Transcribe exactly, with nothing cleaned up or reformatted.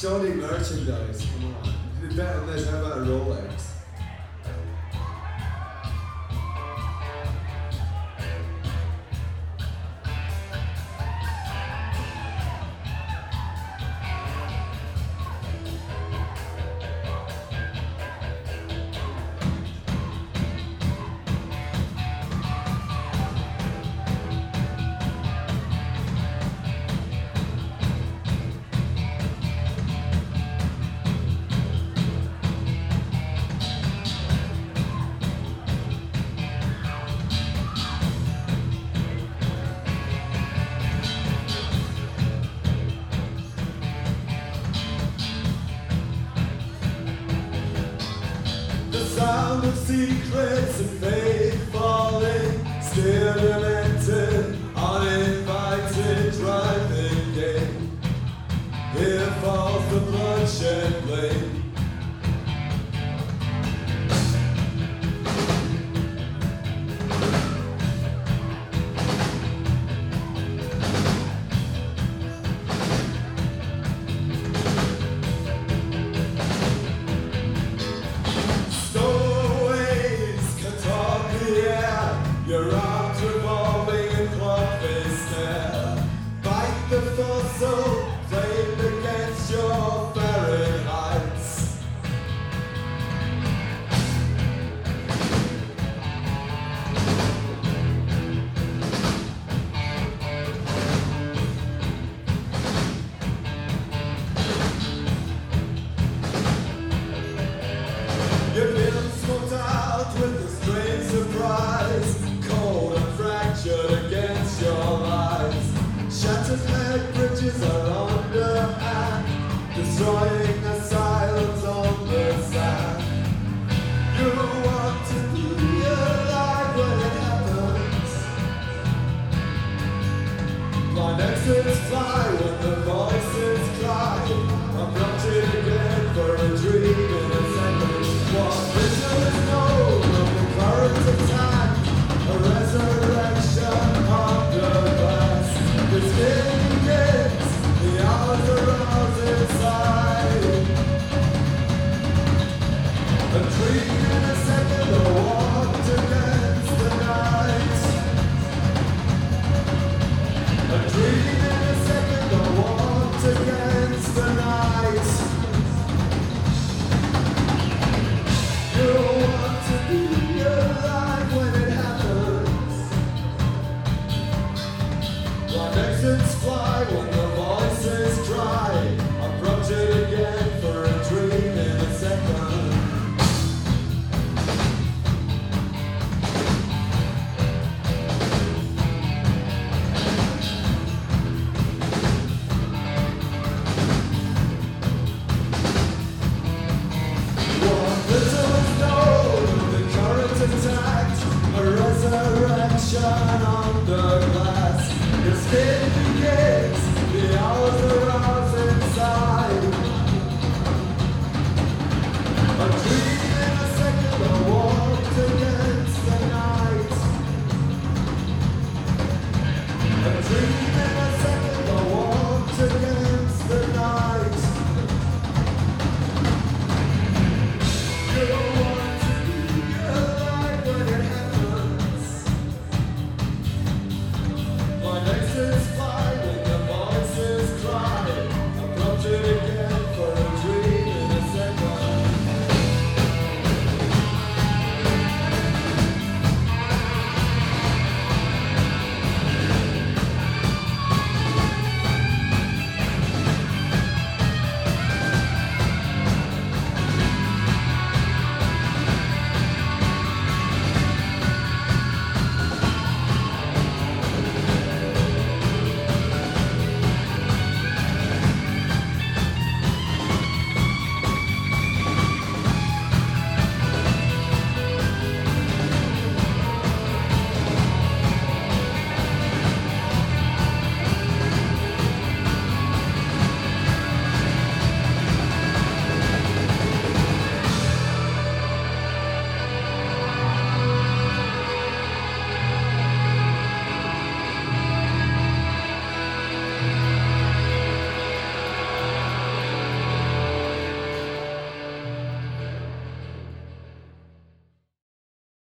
Shoddy merchandise, come on. You did better than this, how about a Rolex? Sound of secrets and faith falling, still lamented, uninvited driving game. Here falls the bloodshed blade. Your arms revolving in clockface stare. Bite the fossil, flame against your Fahrenheits. You've been smoked out with a strange surprise. Cold and fractured against your lies. Shattered head bridges are underhand, destroying the silence on the sand. You want to be alive when it happens. Blind exits fly when the voices cry. I'm brought again for a dream in a second. What vision is known of the current attack? A resurrection of the past. This begins, the hours arouse inside. A dream in a second, or walked against the night. A dream in a second, or walked against the night. You want to be alive when it happens. Blind exits fly when the voices cry. Approach it again for a dream in a second. What little is known of the current attack, a resurrection